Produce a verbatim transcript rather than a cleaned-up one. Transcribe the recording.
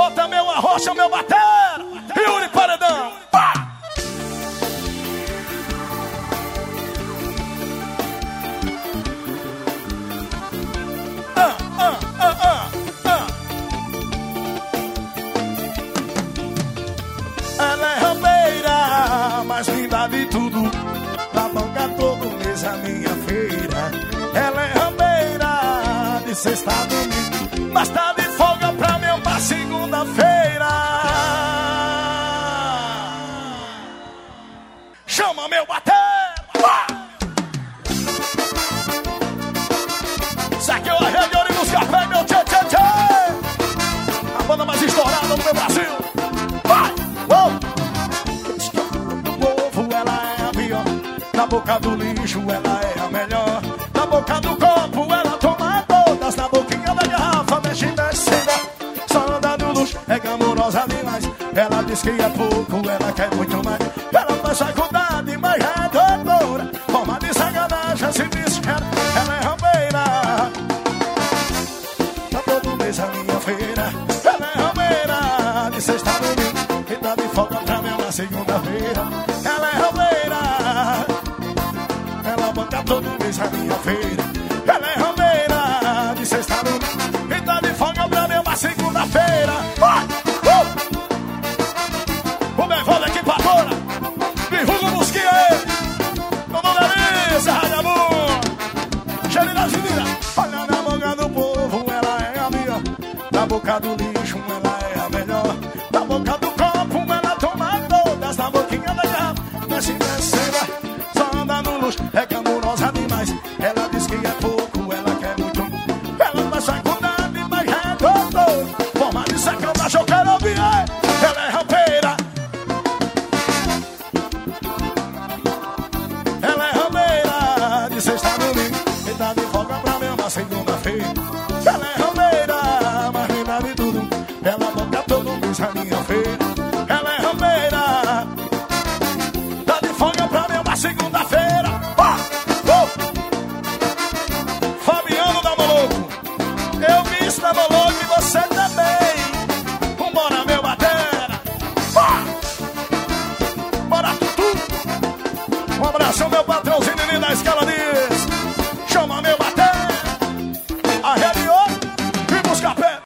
Bota meu arrocha, meu batera. Yuri Paredão. Pá! Ah, ah, ah, ah, ah. Ela é rambeira, mais linda de tudo. Na banca todo mês a minha feira. Ela é rambeira, de sexta a domingo, mas tá de folga pra mim pra segunda-feira. Chama meu batera. Saqueu a rede, ônibus, café, meu tchê, tchê, tchê. A banda mais estourada no meu Brasil. Vai! Uou! Do povo ela é a pior. Na boca do lixo ela é a melhor. Na boca do copo ela toma todas. Na boquinha da garrafa mexe descida. Só anda no luxo, é glamourosa demais. Ela diz que é pouco, ela quer muito mais. Ela faz faculdade, mas é doutora. Forma de sacanagem, se diz que ela é rambeira. Tá todo mês a minha feira. Ela é rambeira, de sexta a domingo, e tá de folga pra mim na segunda-feira. Ela é rambeira, ela banca todo mês a minha feira. Ela é rambeira, de sexta a domingo, e tá de folga pra mim na segunda-feira. Vai! O Bevola aqui pra fora, Virrugo Busquinha, Dona Delícia, Ragabu, Xerina Ginira. Olha na boca do povo, ela é a minha. Na boca do lixo, ela é a melhor. Na boca do copo, ela toma todas. Na boquinha da garrafa, mexe descida. Só anda no luxo, é glamourosa demais. Ela diz que é pouco, ela quer muito. Ela faz faculdade, mas é doutor. Forma de sacanagem, eu quero ouvir. Ela é rampeira. Ela é rambeira, de sexta a domingo, e tá de folga pra mim na segunda-feira. Ela é rambeira, mais linda de tudo. Ela banca todo mês a minha feira. Ela é rambeira, tá de folga pra mim na segunda-feira. Ah! Oh! Fabiano da Moloco, eu vi isso na Moloco e você também. Vambora, meu batera. Ah! Bora, tudo. Um abraço, meu patrãozinho da escala.